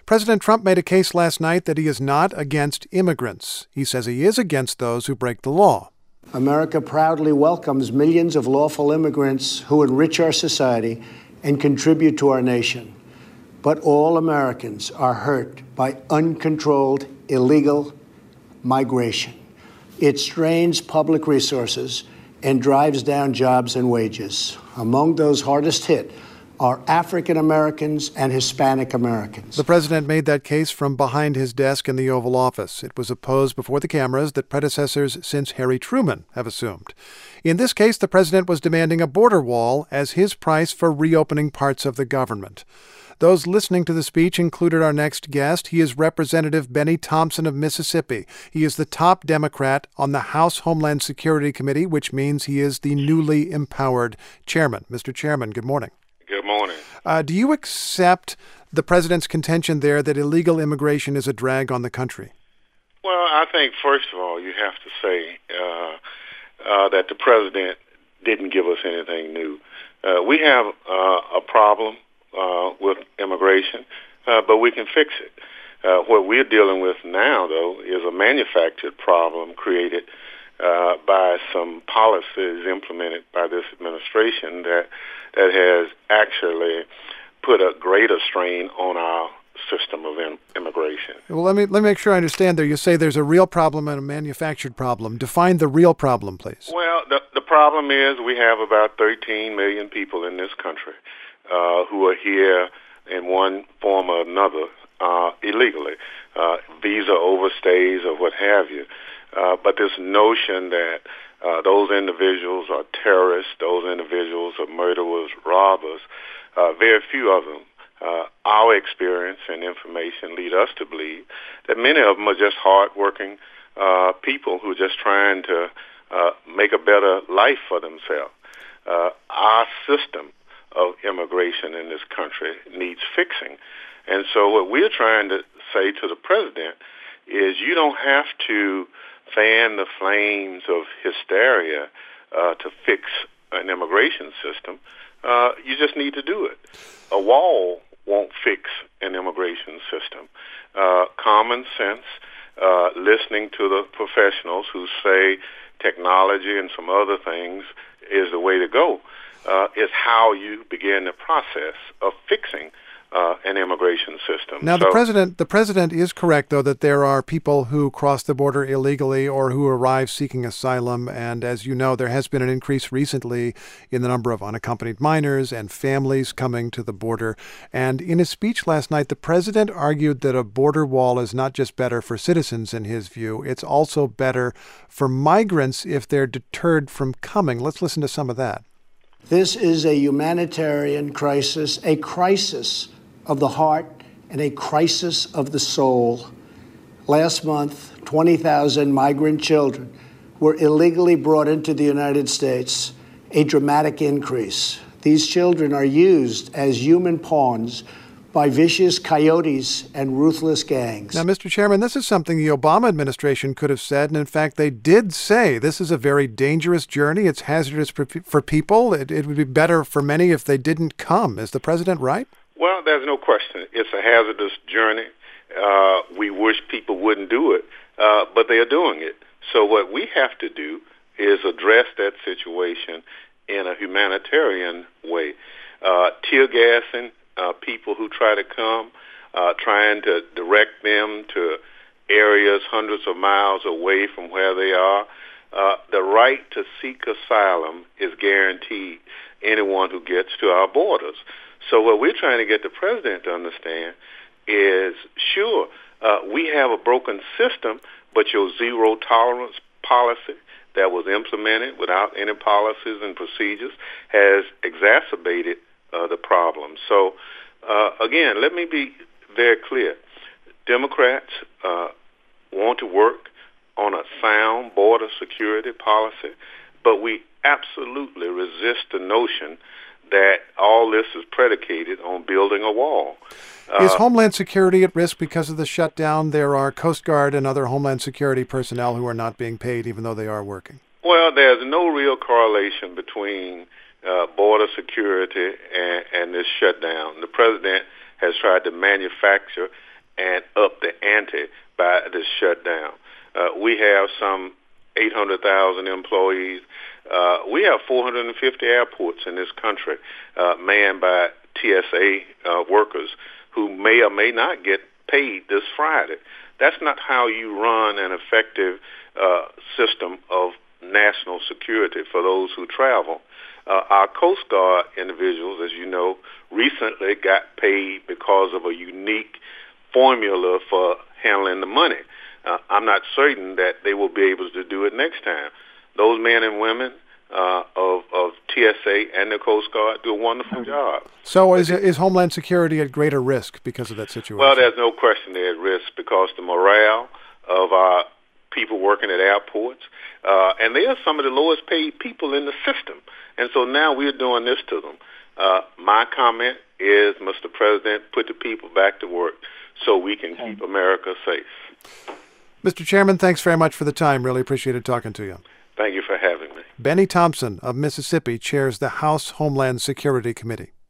President Trump made a case last night that he is not against immigrants. He says he is against those who break the law. America proudly welcomes millions of lawful immigrants who enrich our society and contribute to our nation. But all Americans are hurt by uncontrolled illegal migration. It strains public resources and drives down jobs and wages. Among those hardest hit are African Americans and Hispanic Americans. The president made that case from behind his desk in the Oval Office. It was opposed before the cameras that predecessors since Harry Truman have assumed. In this case, the president was demanding a border wall as his price for reopening parts of the government. Those listening to the speech included our next guest. He is Representative Benny Thompson of Mississippi. He is the top Democrat on the House Homeland Security Committee, which means he is the newly empowered chairman. Mr. Chairman, good morning. Good morning. Do you accept the president's contention there that illegal immigration is a drag on the country? Well, I think, first of all, you have to say that the president didn't give us anything new. We have a problem with immigration, but we can fix it. What we're dealing with now, though, is a manufactured problem created by some policies implemented by this administration that has actually put a greater strain on our system of immigration. Well, let me make sure I understand there. You say there's a real problem and a manufactured problem. Define the real problem, please. Well, the problem is we have about 13 million people in this country who are here in one form or another illegally, visa overstays or what have you. But this notion that those individuals are terrorists, those individuals are murderers, robbers, very few of them. Our experience and information lead us to believe that many of them are just hardworking people who are just trying to make a better life for themselves. Our system of immigration in this country needs fixing. And so what we're trying to say to the president is you don't have to fan the flames of hysteria to fix an immigration system. You just need to do it. A wall won't fix an immigration system. Common sense, listening to the professionals who say technology and some other things is the way to go, is how you begin the process of fixing an immigration system. Now, the president is correct, though, that there are people who cross the border illegally or who arrive seeking asylum. And as you know, there has been an increase recently in the number of unaccompanied minors and families coming to the border. And in his speech last night, the president argued that a border wall is not just better for citizens, in his view. It's also better for migrants if they're deterred from coming. Let's listen to some of that. This is a humanitarian crisis, a crisis of the heart and a crisis of the soul. Last month, 20,000 migrant children were illegally brought into the United States, a dramatic increase. These children are used as human pawns by vicious coyotes and ruthless gangs. Now, Mr. Chairman, this is something the Obama administration could have said, and in fact, they did say this is a very dangerous journey. It's hazardous for people. It would be better for many if they didn't come. Is the president right? Well, there's no question. It's a hazardous journey. We wish people wouldn't do it, but they are doing it. So what we have to do is address that situation in a humanitarian way. Tear gassing people who try to come, trying to direct them to areas hundreds of miles away from where they are. The right to seek asylum is guaranteed anyone who gets to our borders. So what we're trying to get the president to understand is, sure, we have a broken system, but your zero tolerance policy that was implemented without any policies and procedures has exacerbated the problem. So, again, let me be very clear. Democrats want to work on a sound border security policy, but we absolutely resist the notion that all this is predicated on building a wall. Is Homeland Security at risk because of the shutdown? There are Coast Guard and other Homeland Security personnel who are not being paid, even though they are working. Well, there's no real correlation between border security and this shutdown. The president has tried to manufacture and up the ante by this shutdown. We have some 800,000 employees. We have 450 airports in this country manned by TSA workers who may or may not get paid this Friday. That's not how you run an effective system of national security for those who travel. Our Coast Guard individuals, as you know, recently got paid because of a unique formula for handling the money. I'm not certain that they will be able to do it next time. Those men and women of TSA and the Coast Guard do a wonderful job. So is Homeland Security at greater risk because of that situation? Well, there's no question they're at risk because the morale of our people working at airports, and they are some of the lowest paid people in the system. And so now we're doing this to them. My comment is, Mr. President, put the people back to work so we can keep America safe. Mr. Chairman, thanks very much for the time. Really appreciated talking to you. Thank you for having me. Benny Thompson of Mississippi chairs the House Homeland Security Committee.